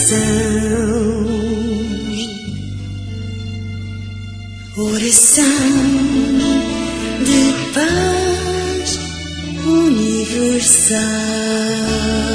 Oração de paz universal.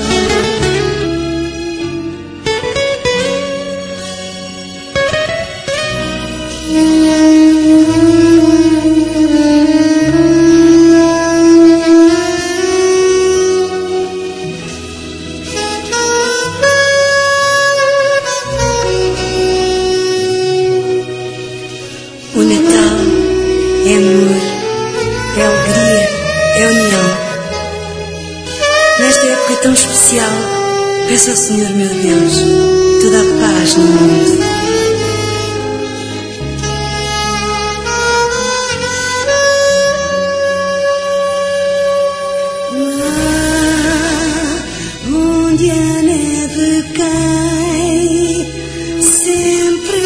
O Natal é amor, é alegria, é união. Nesta época tão especial, peço ao Senhor meu Deus toda a paz no mundo. Lá onde a neve cai, sempre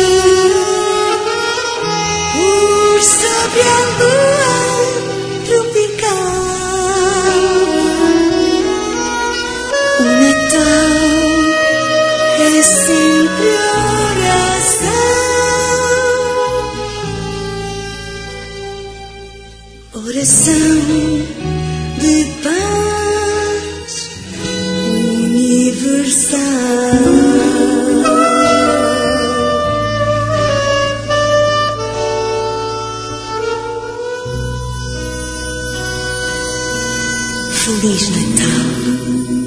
sobre a lua tropical, o Natal é sempre oração, oração de paz universal. Feliz Natal.